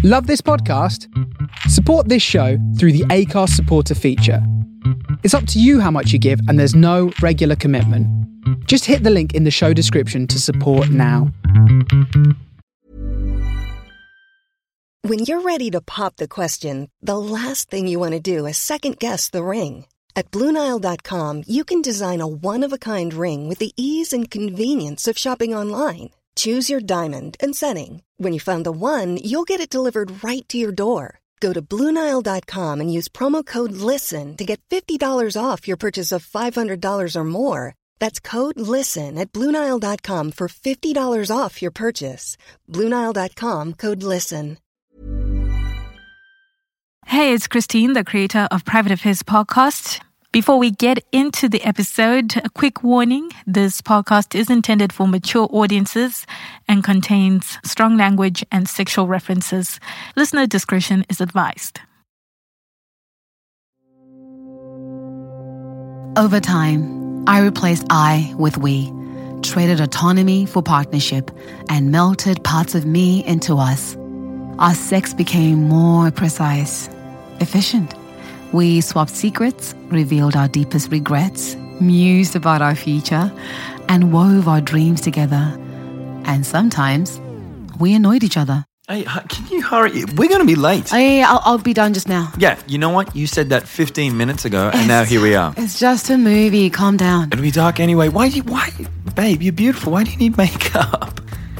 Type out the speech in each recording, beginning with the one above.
Love this podcast? Support this show through the Acast supporter feature. It's up to you how much you give, and there's no regular commitment. Just hit the link in the show description to support now. When you're ready to pop the question, the last thing you want to do is second-guess the ring. At BlueNile.com, you can design a one-of-a-kind ring with the ease and convenience of shopping online. Choose your diamond and setting. When you find the one, you'll get it delivered right to your door. Go to BlueNile.com and use promo code LISTEN to get $50 off your purchase of $500 or more. That's code LISTEN at BlueNile.com for $50 off your purchase. BlueNile.com, code LISTEN. Hey, it's Christine, the creator of Private Affairs Podcast. Before we get into the episode, a quick warning. This podcast is intended for mature audiences and contains strong language and sexual references. Listener discretion is advised. Over time, I replaced I with we, traded autonomy for partnership, and melted parts of me into us. Our sex became more precise, efficient. We swapped secrets, revealed our deepest regrets, mused about our future, and wove our dreams together. And sometimes, we annoyed each other. Hey, can you hurry? We're going to be late. Hey, I'll be done just now. Yeah, you know what? You said that 15 minutes ago, and now here we are. It's just a movie. Calm down. It'll be dark anyway. Why? Babe, you're beautiful. Why do you need makeup?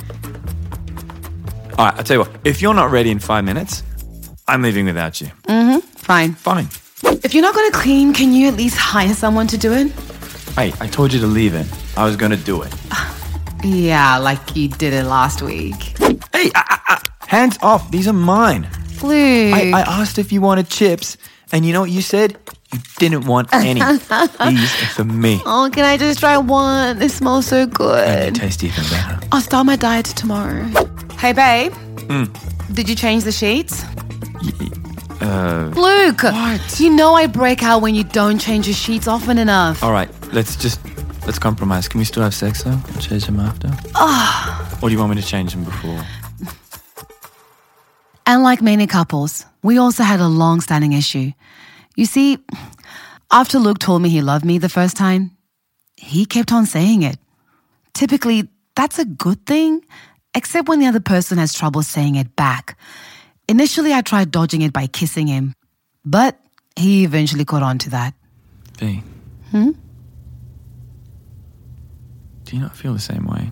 All right, I'll tell you what. If you're not ready in 5 minutes, I'm leaving without you. Fine. Fine. If you're not going to clean, can you at least hire someone to do it? Hey, I told you to leave it. I was going to do it. Yeah, like you did it last week. Hey, hands off. These are mine. Luke. I asked if you wanted chips, and you know what you said? You didn't want any. These are for me. Oh, can I just try one? It smells so And good. they taste even better. I'll start my diet tomorrow. Hey, babe. Did you change the sheets? Luke. What? You know I break out when you don't change your sheets often enough. All right, let's compromise. Can we still have sex though? And change them after? Or do you want me to change them before? And like many couples, we also had a long-standing issue. You see, after Luke told me he loved me the first time, he kept on saying it. Typically, that's a good thing, except when the other person has trouble saying it back. Initially, I tried dodging it by kissing him, but he eventually caught on to that. V. Do you not feel the same way?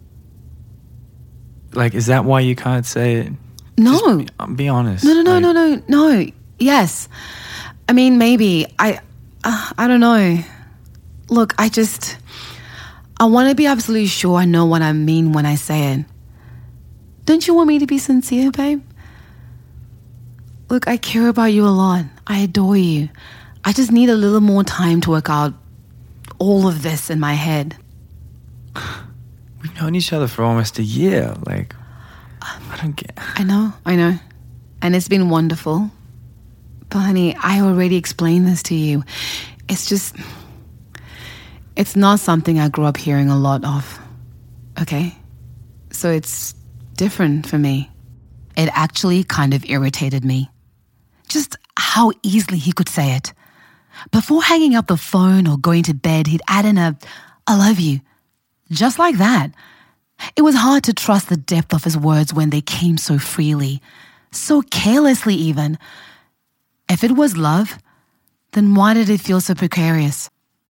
Like, is that why you can't say it? No. Just be honest. No. Yes. I mean, maybe. I don't know. Look, I want to be absolutely sure I know what I mean when I say it. Don't you want me to be sincere, babe? Look, I care about you a lot. I adore you. I just need a little more time to work out all of this in my head. We've known each other for almost a year. Like, I don't get... I know. And it's been wonderful. But honey, I already explained this to you. It's not something I grew up hearing a lot of. Okay? So it's different for me. It actually kind of irritated me. Just how easily he could say it. Before hanging up the phone or going to bed, he'd add in a, "I love you." Just like that. It was hard to trust the depth of his words when they came so freely, so carelessly even. If it was love, then why did it feel so precarious?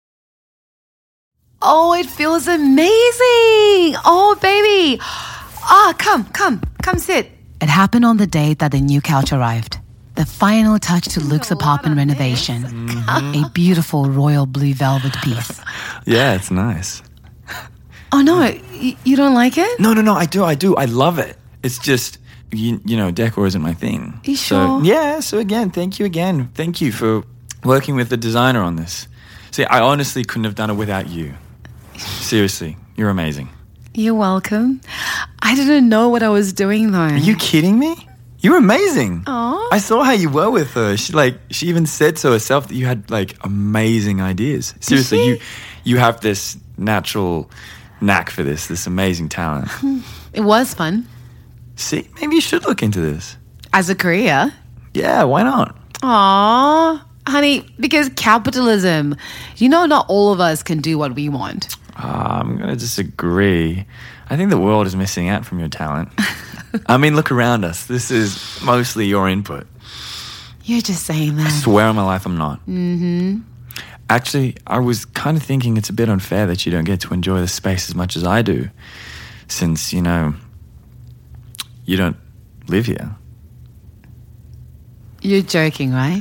Oh, it feels amazing. Oh, baby. Come sit. It happened on the day that the new couch arrived. The final touch to Luke's apartment renovation. A beautiful royal blue velvet piece. Yeah, it's nice. Oh, no, you don't like it? No, I do. I love it. It's just, you know, decor isn't my thing. You sure? So again, thank you again. Thank you for working with the designer on this. See, I honestly couldn't have done it without you. Seriously, you're amazing. You're welcome. I didn't know what I was doing, though. Are you kidding me? You're amazing. Aw. I saw how you were with her. She even said so herself that you had amazing ideas. Seriously, you have this natural knack for this amazing talent. It was fun. See, maybe you should look into this. As a career? Yeah, why not? Aww, honey, because capitalism. You know, not all of us can do what we want. I'm going to disagree. I think the world is missing out from your talent. I mean, look around us. This is mostly your input. You're just saying that. I swear on my life I'm not. Mm-hmm. Actually, I was kind of thinking it's a bit unfair that you don't get to enjoy the space as much as I do, since, you know, you don't live here. You're joking, right?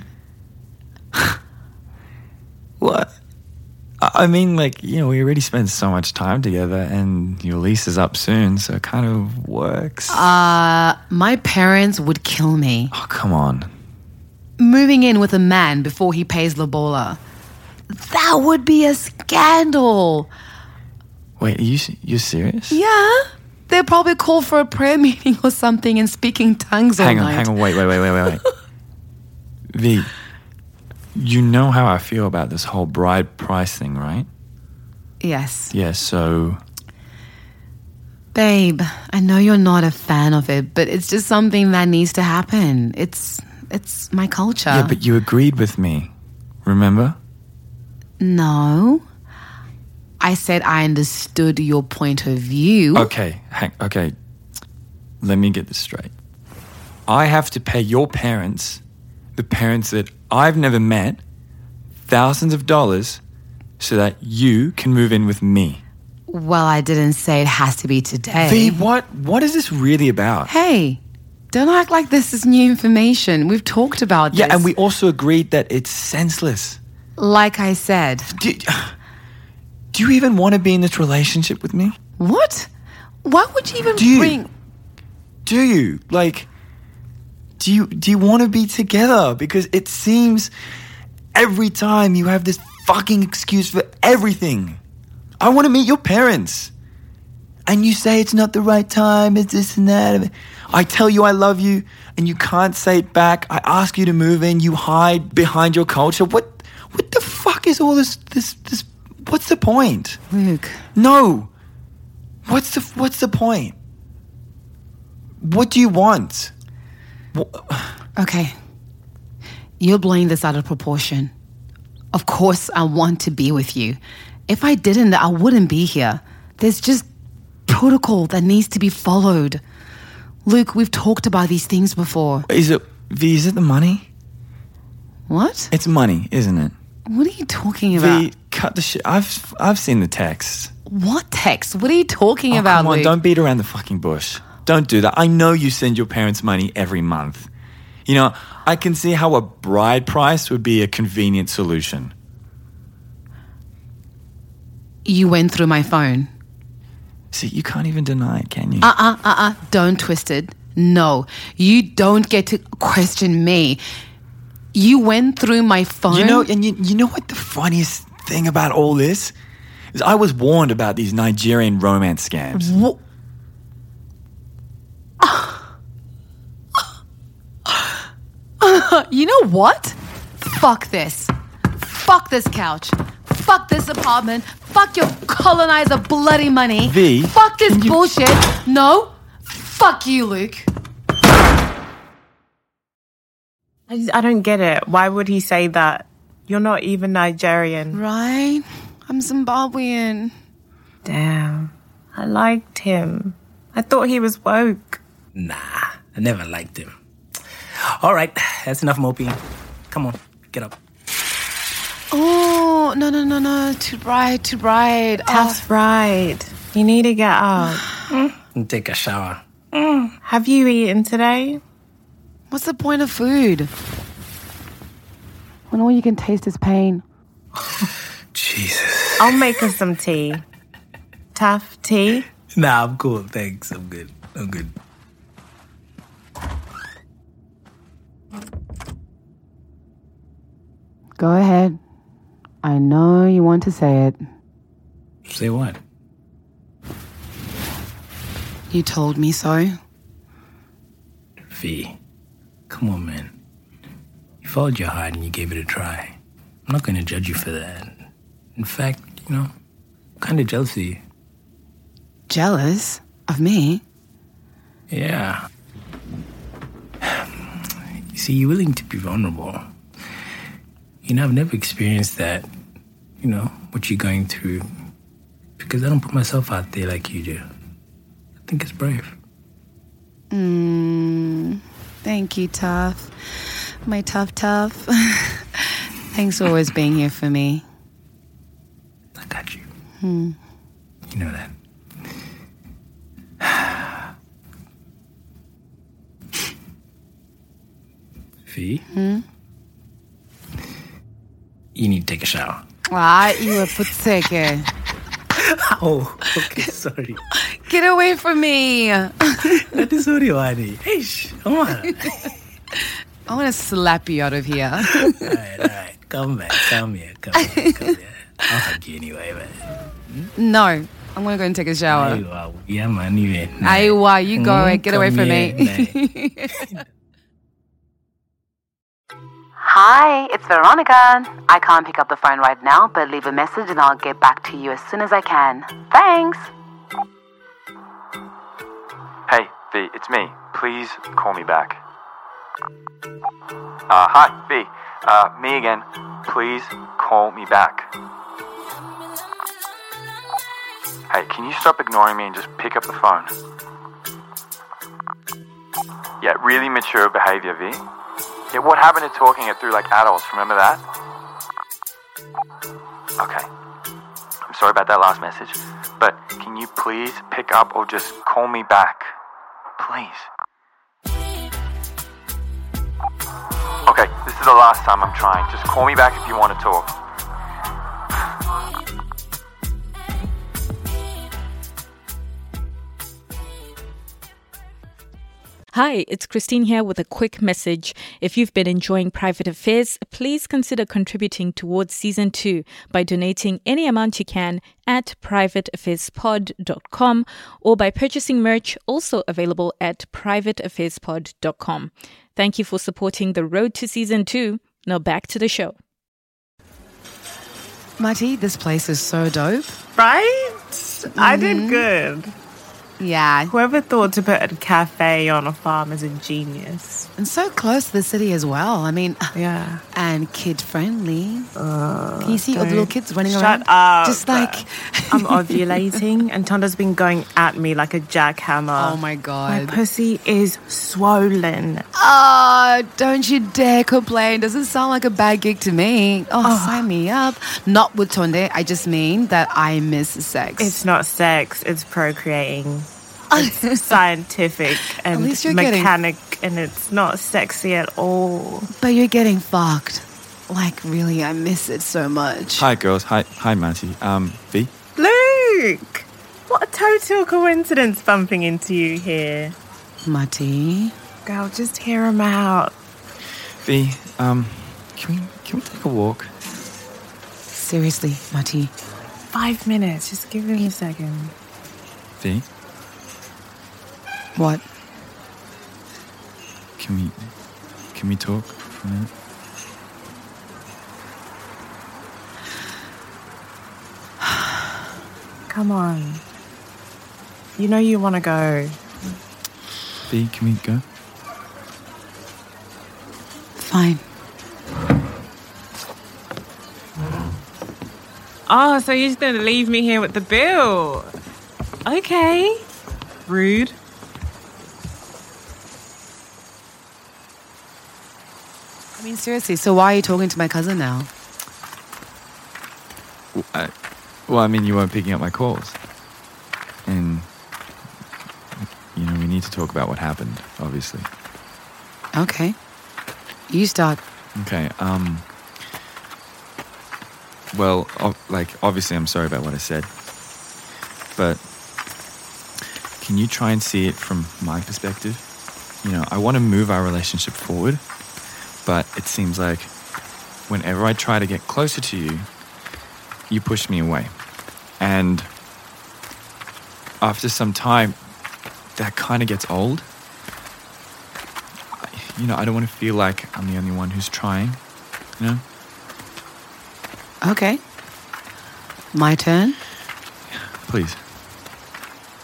What? I mean, like, you know, we already spent so much time together and your lease is up soon, so it kind of works. My parents would kill me. Oh, come on. Moving in with a man before he pays lobola. That would be a scandal. Wait, you're serious? Yeah. They'll probably call for a prayer meeting or something and speaking tongues all night. Hang on, wait. V, you know how I feel about this whole bride price thing, right? Yes. Yeah, so... Babe, I know you're not a fan of it, but it's just something that needs to happen. It's my culture. Yeah, but you agreed with me, remember? No. I said I understood your point of view. Okay. Let me get this straight. I have to pay your parents, the parents that I've never met, thousands of dollars so that you can move in with me. Well, I didn't say it has to be today. V, what is this really about? Hey, don't act like this is new information. We've talked about this. Yeah, and we also agreed that it's senseless. Like I said. Do you even want to be in this relationship with me? What? Why would you even bring... Do you? Like, do you want to be together? Because it seems every time you have this fucking excuse for everything. I want to meet your parents. And you say it's not the right time, it's this and that. I tell you I love you, and you can't say it back. I ask you to move in, you hide behind your culture. What the fuck is all this? What's the point? Luke. No. What's the point? What do you want? Okay. You're blowing this out of proportion. Of course I want to be with you. If I didn't, I wouldn't be here. There's just protocol that needs to be followed. Luke, we've talked about these things before. Is it the money? What? It's money, isn't it? What are you talking about? V, cut the shit. I've seen the text. What text? What are you talking about, Come on, Luke? don't beat around the fucking bush. Don't do that. I know you send your parents money every month. You know, I can see how a bride price would be a convenient solution. You went through my phone. See, you can't even deny it, can you? Don't twist it. No, you don't get to question me. You went through my phone. You know, and you know what the funniest thing about all this is? I was warned about these Nigerian romance scams. You know what? Fuck this. Fuck this couch. Fuck this apartment. Fuck your colonizer bloody money. V, fuck this bullshit. No. Fuck you, Luke. I don't get it. Why would he say that? You're not even Nigerian. Right? I'm Zimbabwean. Damn. I liked him. I thought he was woke. Nah, I never liked him. All right, that's enough moping. Come on, get up. Oh, no. Too bright. That's right. You need to get up. And take a shower. Have you eaten today? What's the point of food? When all you can taste is pain. Jesus. I'll make us some tea. Tough tea? Nah, I'm cool, thanks. I'm good. Go ahead. I know you want to say it. Say what? You told me so. V, come on, man. You followed your heart and you gave it a try. I'm not going to judge you for that. In fact, you know, I'm kind of jealous of you. Jealous? Of me? Yeah. see, you're willing to be vulnerable. You know, I've never experienced that, you know, what you're going through, because I don't put myself out there like you do. I think it's brave. Thank you, Tough. My tough. Thanks for always being here for me. I got you. You know that. V? You need to take a shower. You were pathetic. Oh, okay, sorry. Get away from me. That is sorry, Wadi. Hey, come on. I want to slap you out of here. All right. Come back. Come here. I'll hug you anyway, man. No, I'm going to go and take a shower. Yeah, man. You go away. Get away from me. Hi, it's Veronica. I can't pick up the phone right now, but leave a message and I'll get back to you as soon as I can. Thanks. Hey, V, it's me. Please call me back. Hi, V. Me again. Please call me back. Hey, can you stop ignoring me and just pick up the phone? Yeah, really mature behavior, V. Yeah, what happened to talking it through like adults? Remember that? Okay. I'm sorry about that last message, but can you please pick up or just call me back? Please. Okay, this is the last time I'm trying. Just call me back if you want to talk. Hi, it's Christine here with a quick message. If you've been enjoying Private Affairs, please consider contributing towards Season 2 by donating any amount you can at privateaffairspod.com or by purchasing merch also available at privateaffairspod.com. Thank you for supporting the road to Season 2. Now back to the show. Mati, this place is so dope. Right? I did good. Yeah. Whoever thought to put a cafe on a farm is a genius. And so close to the city as well. I mean, yeah. And kid-friendly. Can you see all the little kids running around? Shut up. Just like... I'm ovulating and Tonda's been going at me like a jackhammer. Oh my God. My pussy is swollen. Don't you dare complain. Doesn't sound like a bad gig to me. Sign me up. Not with Tonde. I just mean that I miss sex. It's not sex. It's procreating. It's scientific and at least you're mechanic and it's not sexy at all. But you're getting fucked. Like, really, I miss it so much. Hi, girls. Hi, Matty. V? Luke! What a total coincidence bumping into you here. Matty? Girl, just hear him out. V, can we take a walk? Seriously, Matty. 5 minutes. Just give him a second. V? What? Can we talk for a minute? Come on. You know you want to go. V, can we go? Fine. Oh, so you're just going to leave me here with the bill? Okay. Rude. I mean, seriously, so why are you talking to my cousin now? Well, I mean, you weren't picking up my calls. And, you know, we need to talk about what happened, obviously. Okay. You start. Okay, well, obviously I'm sorry about what I said. But can you try and see it from my perspective? You know, I want to move our relationship forward, but it seems like whenever I try to get closer to you, you push me away. And after some time, that kind of gets old. You know, I don't want to feel like I'm the only one who's trying, you know? Okay. My turn? Please.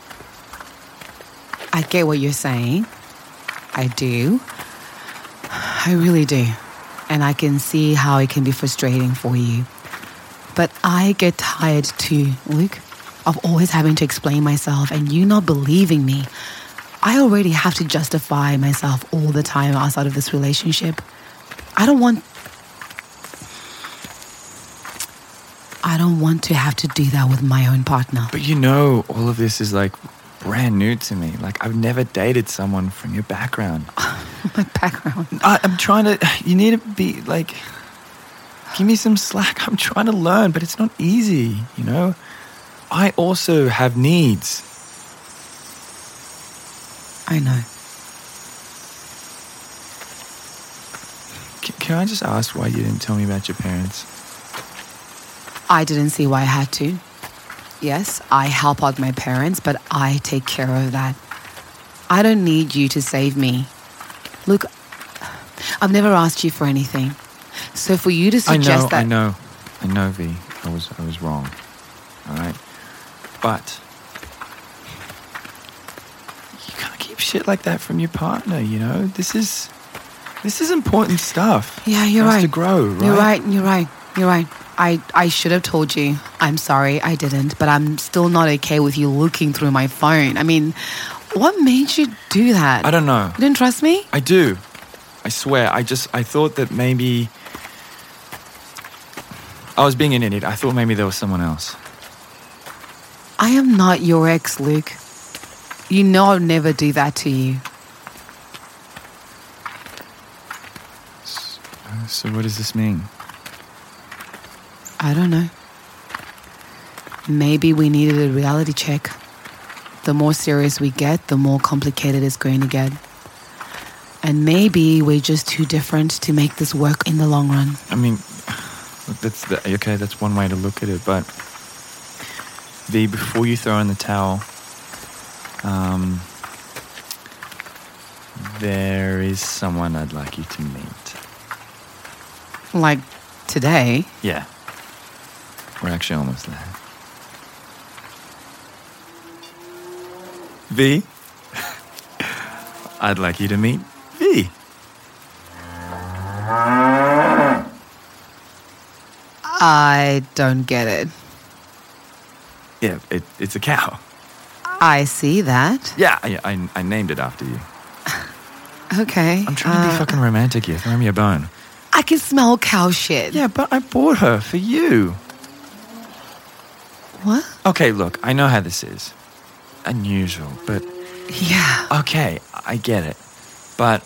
I get what you're saying. I do. I really do. And I can see how it can be frustrating for you. But I get tired too, Luke, of always having to explain myself and you not believing me. I already have to justify myself all the time outside of this relationship. I don't want to have to do that with my own partner. But you know, all of this is like brand new to me. Like, I've never dated someone from your background. My background. I'm trying to, you need to be like, give me some slack. I'm trying to learn, but it's not easy, you know? I also have needs. I know. Can I just ask why you didn't tell me about your parents? I didn't see why I had to. Yes, I help out my parents, but I take care of that. I don't need you to save me. Look, I've never asked you for anything. So for you to suggest I know, V. I was wrong. All right? But you can't keep shit like that from your partner, you know? This is important stuff. Yeah, you're for us right. to grow, right? You're right. I should have told you. I'm sorry, I didn't. But I'm still not okay with you looking through my phone. I mean, what made you do that? I don't know. You didn't trust me? I do. I swear. I thought that maybe I was being an idiot. I thought maybe there was someone else. I am not your ex, Luke. You know I'll never do that to you. So what does this mean? I don't know. Maybe we needed a reality check. The more serious we get, the more complicated it's going to get. And maybe we're just too different to make this work in the long run. I mean, that's one way to look at it, but V, before you throw in the towel, there is someone I'd like you to meet. Like today? Yeah. We're actually almost there. V, I'd like you to meet V. I don't get it. Yeah, it's a cow. I see that. Yeah, I named it after you. Okay. I'm trying to be fucking romantic here. Throw me a bone. I can smell cow shit. Yeah, but I bought her for you. What? Okay, look, I know how this is. Unusual, but... Yeah. Okay, I get it. But...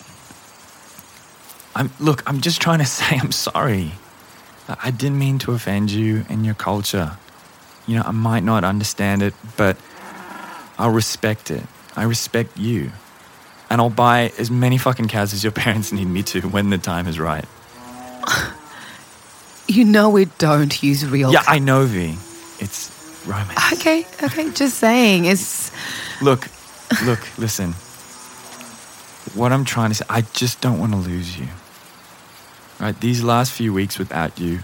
I'm just trying to say I'm sorry. I didn't mean to offend you and your culture. You know, I might not understand it, but I'll respect it. I respect you. And I'll buy as many fucking cows as your parents need me to when the time is right. You know we don't use real... Yeah, I know, V. It's romance. Okay, just saying. It's... Look, listen. What I'm trying to say, I just don't want to lose you. Right, these last few weeks without you,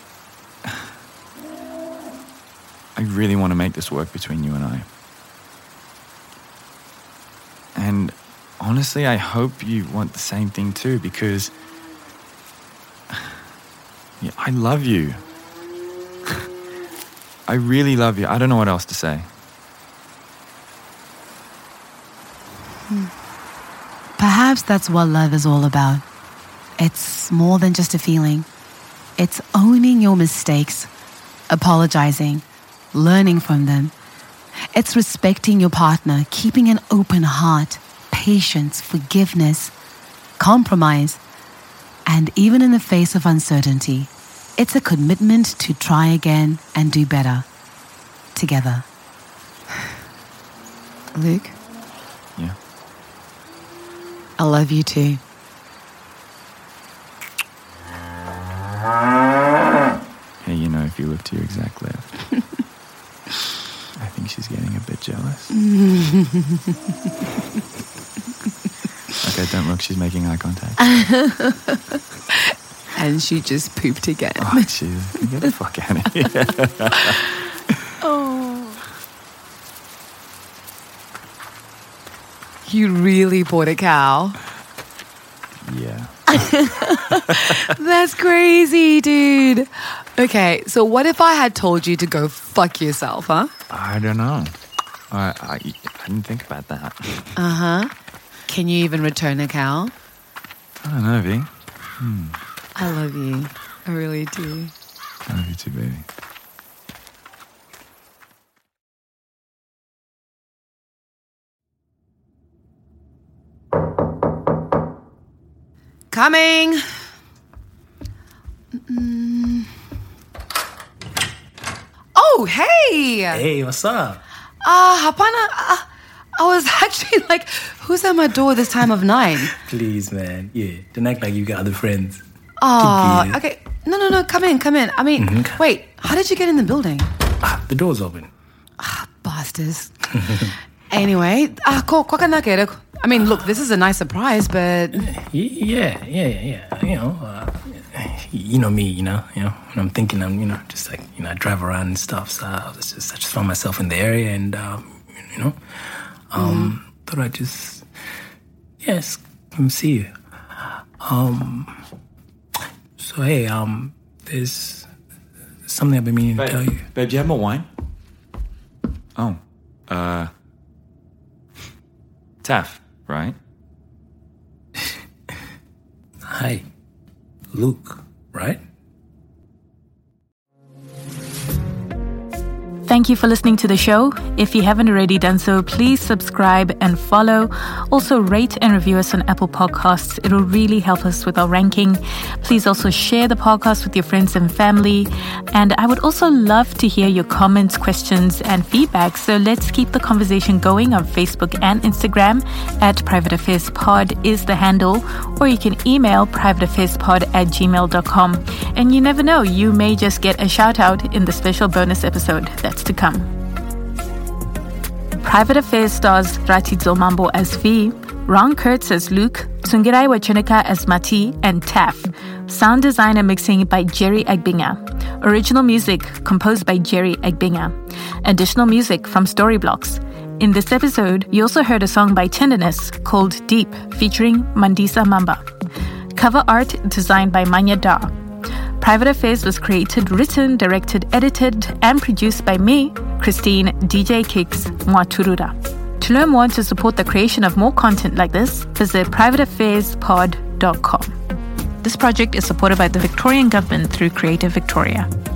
I really want to make this work between you and I. And honestly, I hope you want the same thing too, because yeah, I love you. I really love you. I don't know what else to say. Perhaps that's what love is all about. It's more than just a feeling. It's owning your mistakes, apologizing, learning from them. It's respecting your partner, keeping an open heart, patience, forgiveness, compromise. And even in the face of uncertainty, it's a commitment to try again and do better together. Luke? Yeah. I love you too. Hey, you know, if you look to your exact left, I think she's getting a bit jealous. Okay, don't look, she's making eye contact. And she just pooped again. Oh, jeez. Get the fuck out of here. Oh. You really bought a cow? Yeah. That's crazy, dude. Okay, so what if I had told you to go fuck yourself, huh? I don't know. I didn't think about that. Can you even return a cow? I don't know, V. I love you. I really do. I love you too, baby. Coming. Oh, hey. Hey, what's up? Hapana. I was actually like, who's at my door this time of night? Please, man. Yeah, don't act like you got other friends. Oh, okay. No. Come in. I mean, wait. How did you get in the building? The door's open. Bastards. Anyway, I mean, look, this is a nice surprise, but Yeah. You know me, you know. When I'm thinking, I'm, just like, I drive around and stuff. So I just found myself in the area, and thought I'd just come see you. So hey, there's something I've been meaning to tell you. Babe, do you have more wine? Oh, Taff, right? Hi, Luke, right? Thank you for listening to the show. If you haven't already done so, please subscribe and follow. Also, rate and review us on Apple Podcasts. It'll really help us with our ranking. Please also share the podcast with your friends and family. And I would also love to hear your comments, questions, and feedback. So let's keep the conversation going on Facebook and Instagram. Private Affairs Pod is the handle. Or you can email privateaffairspod@gmail.com. And you never know, you may just get a shout out in the special bonus episode that's to come. Private Affairs stars Rati Zolmambo as V, Ron Kurtz as Luke, Tsungirai Wachunika as Mati, and Taff. Sound design and mixing by Jerry Agbinga. Original music composed by Jerry Agbinga. Additional music from Storyblocks. In this episode, you also heard a song by Tenderness called Deep, featuring Mandisa Mamba. Cover art designed by Manya Dar. Private Affairs was created, written, directed, edited, and produced by me, Christine DJ Kicks Mwaturura. To learn more and to support the creation of more content like this, visit privateaffairspod.com. This project is supported by the Victorian Government through Creative Victoria.